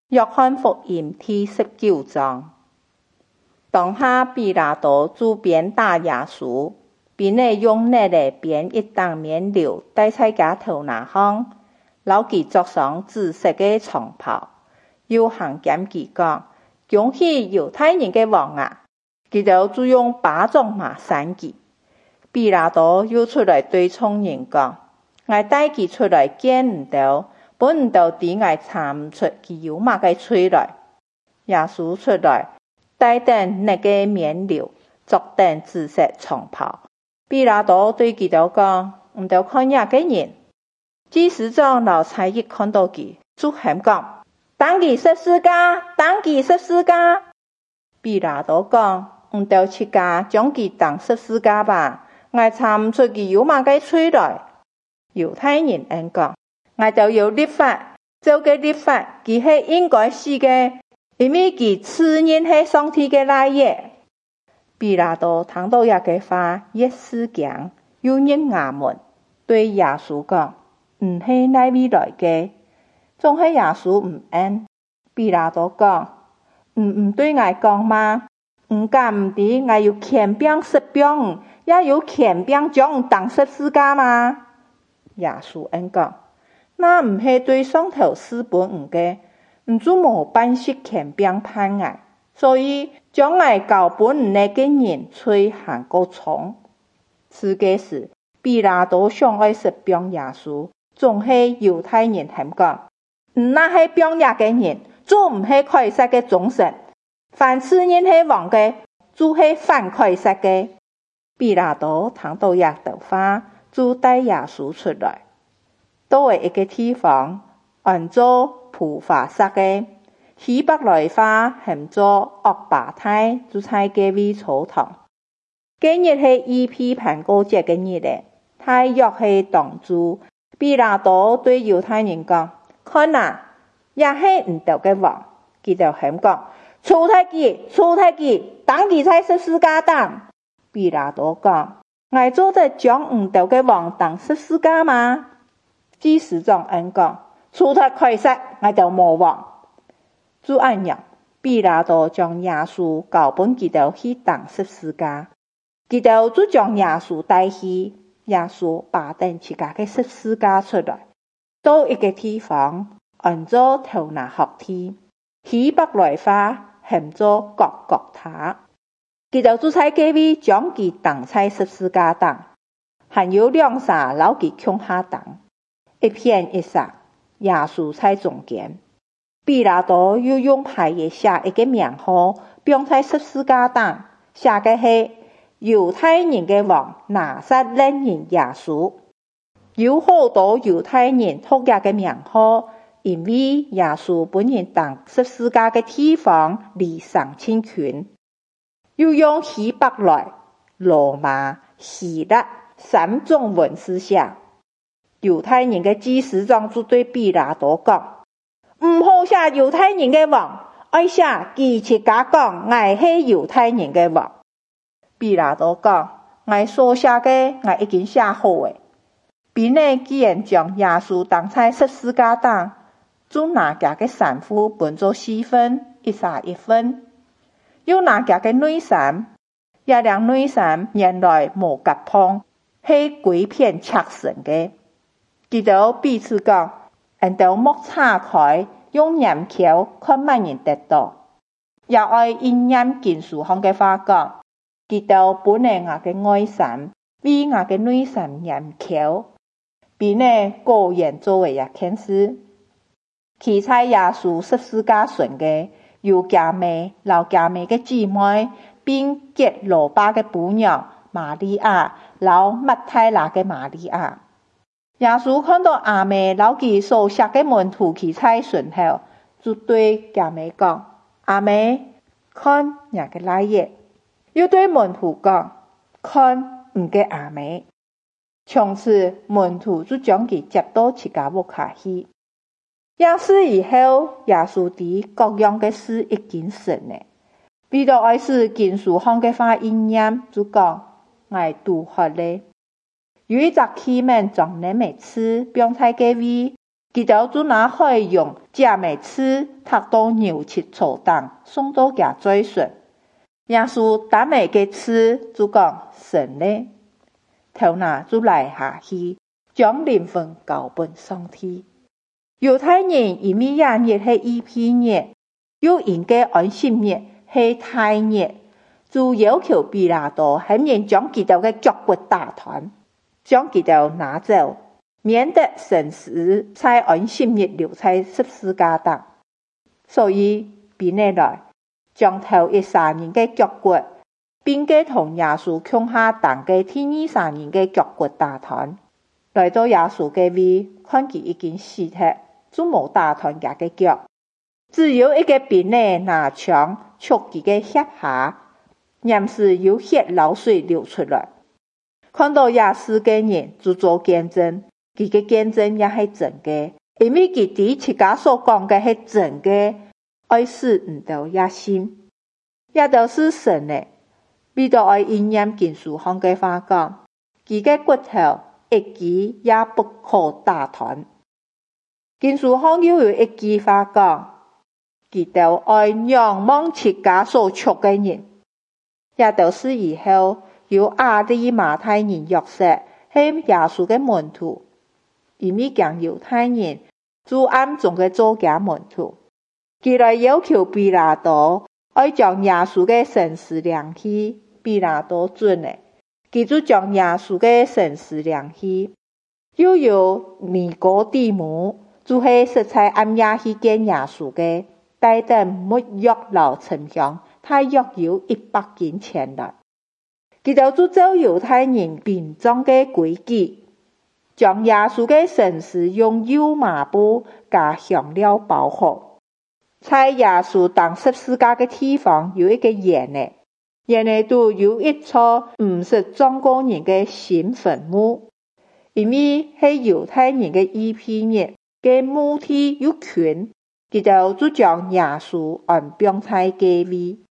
約翰福音第19章。當下比拉多就鞭打耶穌，並且用那個鞭一擔麵料戴在他頭那上，留他作上紫色的長袍，又行檢他講：恭喜猶太人的王啊！他就用巴掌罵散他。比拉多又出來對眾人講：我帶他出來見唔到，本唔到底我查唔出他有乜嘅罪來。耶穌出來，帶定那個麵料，作定紫色長袍。比拉多對他講：唔到看那個人。祭司長老差役看到他，就喊講：當他十字架，當他十字架。比拉多講：唔到去家將他當十字架吧，我查唔出他有乜嘅罪來。猶太人應講：我就有律法，照個律法，他是應該死的，因為他刺人是上帝的來也。比拉多聽到這個話，越是驚，又認衙門，對耶穌講：唔是哪位來的？總是耶穌唔應。比拉多講：唔對我講嗎？唔敢唔知我有權柄釋兵，也有權柄將當十字架嗎？耶穌應講：那唔是對上頭私本唔嘅，唔就冇辦法權柄判我，所以將我交本那個人罪行過重。這個時，比拉多想愛釋兵耶穌，總是猶太人喊講：那是兵那個人，就唔是凱撒嘅忠臣。凡刺人是王嘅，就是反凱撒嘅。比拉多聽到這道話，就帶耶穌出來，到一個地方，按照普法撒嘅希伯來話喊做厄巴太，就在嗰位草堂。今日是預批判過節嘅日咧，太約係當主。比拉多對猶太人講：看啊，也是唔到嘅王。佢就喊講：處他佢，當佢在十字架上。比拉多講：我做得將唔到嘅王當十字架嗎？祭司長應講：處他凱撒，我就冇王。就按樣，比拉多將耶穌交本佢去當十字架，佢就將耶穌帶去。耶穌把定自家嘅十字架出來，到一個地方，按照頭那學梯，希伯來話喊做各各他。佢就在嗰位將佢當在十字架上，還有兩沙留佢向下當，一片一沙，耶穌在中間。比拉多又用牌頁寫一個名號，並在十字架上寫嘅係猶太人嘅王拿撒勒人耶穌。有好多猶太人讀這個名號，因為耶穌本人當十字架嘅地方離上千近。又用希伯來、羅馬、希臘三種文字寫。猶太人嘅祭司長就對比拉多講：唔好寫猶太人嘅王，愛寫佢自家講我係猶太人嘅王。比拉多講：我所寫嘅我已經寫好誒。並且既然將耶穌當在十字架上，就拿他嘅衫褲分做4份，一沙一份。又拿他嘅內衫，這輛內衫原來冇夾碰，係規片赤繩嘅。佢就彼此講：人都莫岔開，用鹽橋看乜人得到。也愛應驗經書上嘅話講：佢就本來我嘅外衫，為我嘅內衫鹽橋，並且果然作為一件事。其在耶穌十字架上嘅有家妹、老家妹嘅姊妹，並結羅巴嘅母娘瑪利亞，老麥太拿嘅瑪利亞。耶穌看到阿妹老佢所寫嘅門徒去在順後，就對家妹講：阿妹，看那個來也。又對門徒講：看唔嘅阿妹。從此門徒就將佢接到自家屋下去。這事以後，耶穌的各樣嘅事已經成了。為咗愛使經書上嘅話應驗，就講：我拄渴咧。有一隻器皿裝你未吃，並在嗰位佢哋就拿可以用假米刺踢到牛切草等，送到佢嘴唇。耶穌打美嘅刺就講神呢，頭拿就來下去，將靈魂交俾上帝。猶太人因為亞日係異批日，又因嘅安息日係大日，就要求比拉多係人將佢哋嘅腳骨打斷，將佢哋拿走，免得神使在安息日留在十字架上。所以比拉來將頭一3人嘅腳骨，並嘅同耶穌共下當嘅第2、3人嘅腳骨打斷，來到耶穌嘅位，看佢已經死咗，就冇打斷佢嘅腳，只有一個比拉拿槍戳佢嘅腋下，然時有血流水流出來。看到耶穌嘅人就做見證，佢嘅見證也係真嘅，因為佢哋自家所講嘅係真嘅。愛死唔到也信，也都是神的。為到愛應驗經書上嘅話講，佢嘅骨頭一句也不可打斷。經書上又有一句話講，佢都愛仰望自家所出嘅人，也都是以後有亞利馬太人約瑟係耶穌嘅門徒，因為講猶太人就暗中嘅做假門徒。佢來要求比拉多愛將耶穌嘅生死量去，比拉多准的，佢就將耶穌嘅生死量去。又有尼哥底母，就係實在暗夜去見耶穌嘅，帶等沒藥老沉香，大約有100斤錢來。佢就照猶太人殯葬嘅規矩，將耶穌嘅生死用油麻布加香料包好。在耶穌當十字架嘅地方有一個園呢，園內都有一座50壯過人嘅新墳墓，因為係猶太人嘅異批日，嘅墓地有權，佢就將耶穌安放在嗰位。